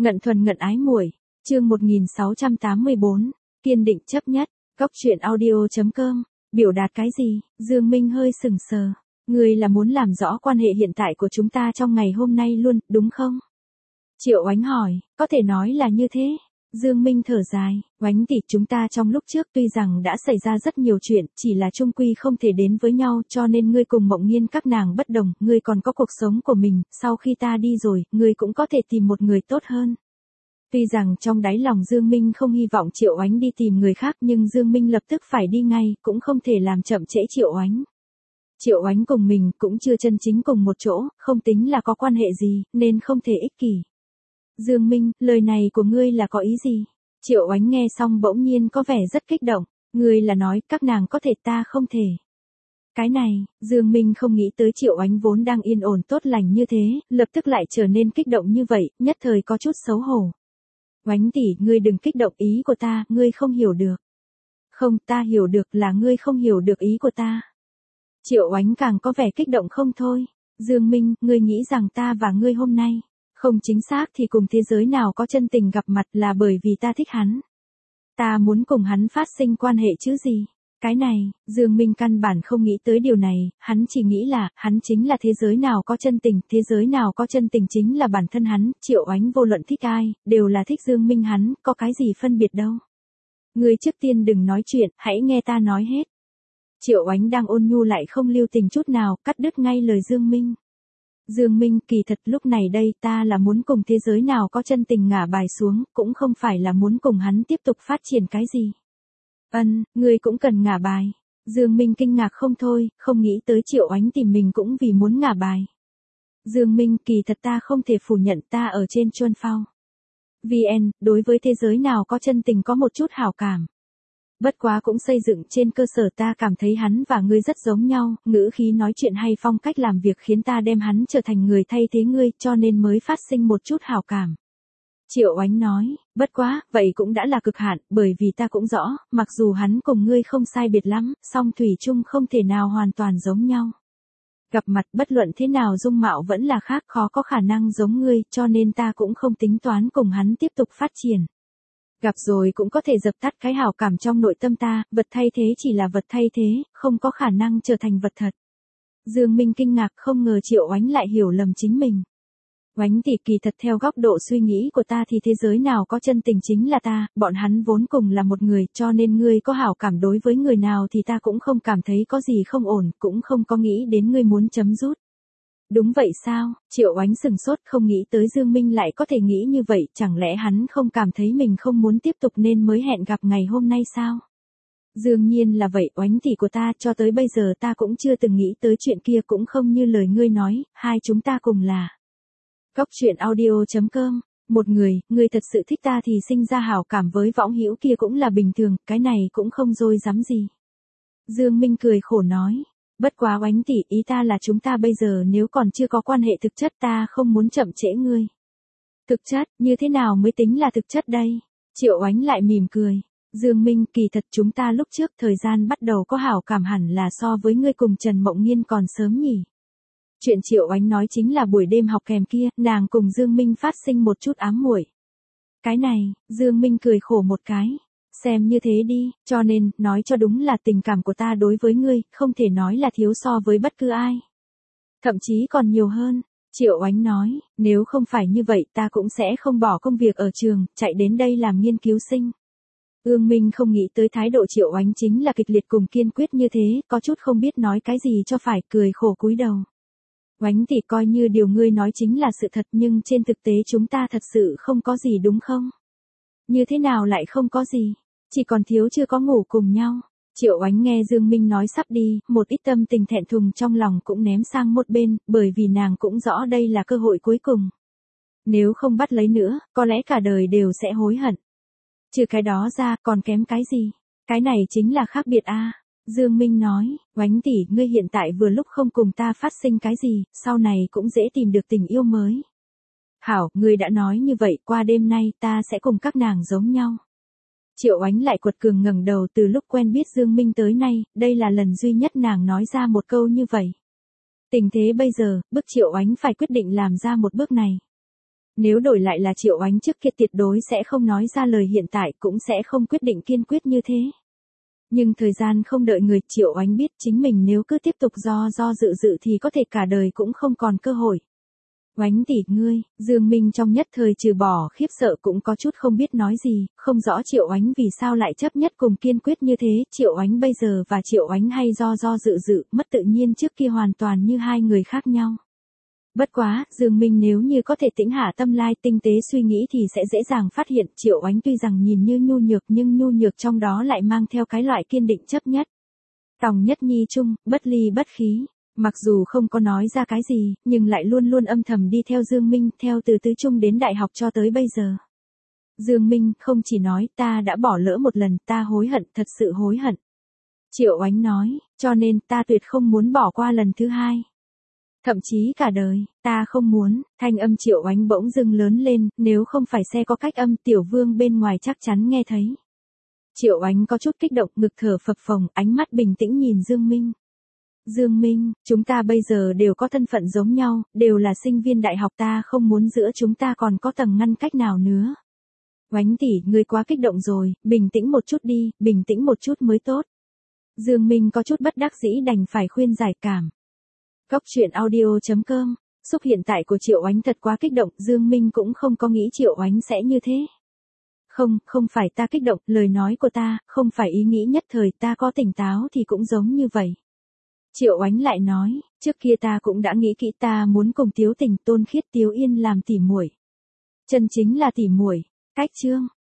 Ngận thuần ngận ái muội, chương 1684, kiên định chấp nhất, góc truyện audio.com, biểu đạt cái gì? Dương Minh hơi sừng sờ, ngươi là muốn làm rõ quan hệ hiện tại của chúng ta trong ngày hôm nay luôn, đúng không? Triệu Oánh hỏi, có thể nói là như thế. Dương Minh thở dài, Oánh tỷ, chúng ta trong lúc trước tuy rằng đã xảy ra rất nhiều chuyện, chỉ là chung quy không thể đến với nhau, cho nên ngươi cùng Mộng Nghiên các nàng bất đồng, ngươi còn có cuộc sống của mình, sau khi ta đi rồi, ngươi cũng có thể tìm một người tốt hơn. Tuy rằng trong đáy lòng Dương Minh không hy vọng Triệu Oánh đi tìm người khác, nhưng Dương Minh lập tức phải đi ngay, cũng không thể làm chậm trễ Triệu Oánh. Triệu Oánh cùng mình cũng chưa chân chính cùng một chỗ, không tính là có quan hệ gì, nên không thể ích kỷ. Dương Minh, lời này của ngươi là có ý gì? Triệu Oánh nghe xong bỗng nhiên có vẻ rất kích động, ngươi là nói các nàng có thể ta không thể. Cái này, Dương Minh không nghĩ tới Triệu Oánh vốn đang yên ổn tốt lành như thế, lập tức lại trở nên kích động như vậy, nhất thời có chút xấu hổ. Oánh tỷ, ngươi đừng kích động, ý của ta, ngươi không hiểu được. Không, ta hiểu được, là ngươi không hiểu được ý của ta. Triệu Oánh càng có vẻ kích động không thôi. Dương Minh, ngươi nghĩ rằng ta và ngươi hôm nay không chính xác thì cùng thế giới nào có chân tình gặp mặt là bởi vì ta thích hắn. Ta muốn cùng hắn phát sinh quan hệ chứ gì. Cái này, Dương Minh căn bản không nghĩ tới điều này, hắn chỉ nghĩ là, hắn chính là thế giới nào có chân tình, thế giới nào có chân tình chính là bản thân hắn, Triệu Oánh vô luận thích ai, đều là thích Dương Minh hắn, có cái gì phân biệt đâu. Ngươi trước tiên đừng nói chuyện, hãy nghe ta nói hết. Triệu Oánh đang ôn nhu lại không lưu tình chút nào, cắt đứt ngay lời Dương Minh. Dương Minh, kỳ thật lúc này đây ta là muốn cùng thế giới nào có chân tình ngả bài xuống, cũng không phải là muốn cùng hắn tiếp tục phát triển cái gì. Ngươi cũng cần ngả bài. Dương Minh kinh ngạc không thôi, không nghĩ tới Triệu Oánh tìm mình cũng vì muốn ngả bài. Dương Minh, kỳ thật ta không thể phủ nhận ta ở trên Chuân Phao VN, đối với thế giới nào có chân tình có một chút hảo cảm. Bất quá cũng xây dựng trên cơ sở ta cảm thấy hắn và ngươi rất giống nhau, ngữ khí nói chuyện hay phong cách làm việc khiến ta đem hắn trở thành người thay thế ngươi, cho nên mới phát sinh một chút hảo cảm. Triệu Oánh nói, bất quá, vậy cũng đã là cực hạn, bởi vì ta cũng rõ, mặc dù hắn cùng ngươi không sai biệt lắm, song thủy chung không thể nào hoàn toàn giống nhau. Gặp mặt bất luận thế nào dung mạo vẫn là khác, khó có khả năng giống ngươi, cho nên ta cũng không tính toán cùng hắn tiếp tục phát triển. Gặp rồi cũng có thể dập tắt cái hảo cảm trong nội tâm ta, vật thay thế chỉ là vật thay thế, không có khả năng trở thành vật thật. Dương Minh kinh ngạc không ngờ Triệu Oánh lại hiểu lầm chính mình. Oánh tỷ, kỳ thật theo góc độ suy nghĩ của ta thì thế giới nào có chân tình chính là ta, bọn hắn vốn cùng là một người, cho nên ngươi có hảo cảm đối với người nào thì ta cũng không cảm thấy có gì không ổn, cũng không có nghĩ đến ngươi muốn chấm dứt. Đúng vậy sao? Triệu Oánh sừng sốt không nghĩ tới Dương Minh lại có thể nghĩ như vậy, chẳng lẽ hắn không cảm thấy mình không muốn tiếp tục nên mới hẹn gặp ngày hôm nay sao? Đương nhiên là vậy, Oánh tỷ của ta, cho tới bây giờ ta cũng chưa từng nghĩ tới chuyện kia, cũng không như lời ngươi nói, hai chúng ta cùng là. Góc truyện audio.com, một người, ngươi thật sự thích ta thì sinh ra hảo cảm với võng hữu kia cũng là bình thường, cái này cũng không dối dám gì. Dương Minh cười khổ nói. Bất quá Oánh tỷ, ý ta là chúng ta bây giờ nếu còn chưa có quan hệ thực chất, ta không muốn chậm trễ ngươi. Thực chất, như thế nào mới tính là thực chất đây? Triệu Oánh lại mỉm cười. Dương Minh, kỳ thật chúng ta lúc trước thời gian bắt đầu có hảo cảm hẳn là so với ngươi cùng Trần Mộng Nghiên còn sớm nhỉ. Chuyện Triệu Oánh nói chính là buổi đêm học kèm kia, nàng cùng Dương Minh phát sinh một chút ám muội. Cái này, Dương Minh cười khổ một cái. Xem như thế đi, cho nên, nói cho đúng là tình cảm của ta đối với ngươi, không thể nói là thiếu so với bất cứ ai. Thậm chí còn nhiều hơn. Triệu Oánh nói, nếu không phải như vậy ta cũng sẽ không bỏ công việc ở trường, chạy đến đây làm nghiên cứu sinh. Dương Minh không nghĩ tới thái độ Triệu Oánh chính là kịch liệt cùng kiên quyết như thế, có chút không biết nói cái gì cho phải, cười khổ cúi đầu. Oánh tỷ, coi như điều ngươi nói chính là sự thật, nhưng trên thực tế chúng ta thật sự không có gì đúng không? Như thế nào lại không có gì? Chỉ còn thiếu chưa có ngủ cùng nhau. Triệu Oánh nghe Dương Minh nói sắp đi, một ít tâm tình thẹn thùng trong lòng cũng ném sang một bên, bởi vì nàng cũng rõ đây là cơ hội cuối cùng. Nếu không bắt lấy nữa, có lẽ cả đời đều sẽ hối hận. Trừ cái đó ra, còn kém cái gì? Cái này chính là khác biệt a. Dương Minh nói, Oánh tỷ, ngươi hiện tại vừa lúc không cùng ta phát sinh cái gì, sau này cũng dễ tìm được tình yêu mới. Hảo, ngươi đã nói như vậy, qua đêm nay ta sẽ cùng các nàng giống nhau. Triệu Oánh lại quật cường ngẩng đầu, từ lúc quen biết Dương Minh tới nay, đây là lần duy nhất nàng nói ra một câu như vậy. Tình thế bây giờ, bức Triệu Oánh phải quyết định làm ra một bước này. Nếu đổi lại là Triệu Oánh trước kia tuyệt đối sẽ không nói ra lời hiện tại cũng sẽ không quyết định kiên quyết như thế. Nhưng thời gian không đợi người, Triệu Oánh biết chính mình nếu cứ tiếp tục do dự thì có thể cả đời cũng không còn cơ hội. Oánh tỷ ngươi, Dương Minh trong nhất thời trừ bỏ khiếp sợ cũng có chút không biết nói gì, không rõ Triệu Oánh vì sao lại chấp nhất cùng kiên quyết như thế, Triệu Oánh bây giờ và Triệu Oánh hay do dự, mất tự nhiên trước kia hoàn toàn như hai người khác nhau. Bất quá, Dương Minh nếu như có thể tĩnh hạ tâm lai tinh tế suy nghĩ thì sẽ dễ dàng phát hiện Triệu Oánh tuy rằng nhìn như nhu nhược nhưng nhu nhược trong đó lại mang theo cái loại kiên định chấp nhất. Tòng nhất nhi chung, bất ly bất khí. Mặc dù không có nói ra cái gì, nhưng lại luôn luôn âm thầm đi theo Dương Minh, theo từ tứ trung đến đại học cho tới bây giờ. Dương Minh không chỉ nói ta đã bỏ lỡ một lần, ta hối hận, thật sự hối hận. Triệu Oánh nói, cho nên ta tuyệt không muốn bỏ qua lần thứ hai. Thậm chí cả đời, ta không muốn, thanh âm Triệu Oánh bỗng dưng lớn lên, nếu không phải xe có cách âm Tiểu Vương bên ngoài chắc chắn nghe thấy. Triệu Oánh có chút kích động, ngực thở phập phồng, ánh mắt bình tĩnh nhìn Dương Minh. Dương Minh, chúng ta bây giờ đều có thân phận giống nhau, đều là sinh viên đại học, ta không muốn giữa chúng ta còn có tầng ngăn cách nào nữa. Oánh tỷ, ngươi quá kích động rồi, bình tĩnh một chút đi, bình tĩnh một chút mới tốt. Dương Minh có chút bất đắc dĩ đành phải khuyên giải cảm. Góc truyện audio.com, xúc hiện tại của Triệu Oánh thật quá kích động, Dương Minh cũng không có nghĩ Triệu Oánh sẽ như thế. Không phải ta kích động, lời nói của ta, không phải ý nghĩ nhất thời, ta có tỉnh táo thì cũng giống như vậy. Triệu Oánh lại nói, trước kia ta cũng đã nghĩ kỹ, ta muốn cùng Tiếu Tình, Tôn Khiết, Tiếu Yên làm tỉ muội. Chân chính là tỉ muội. Cách chương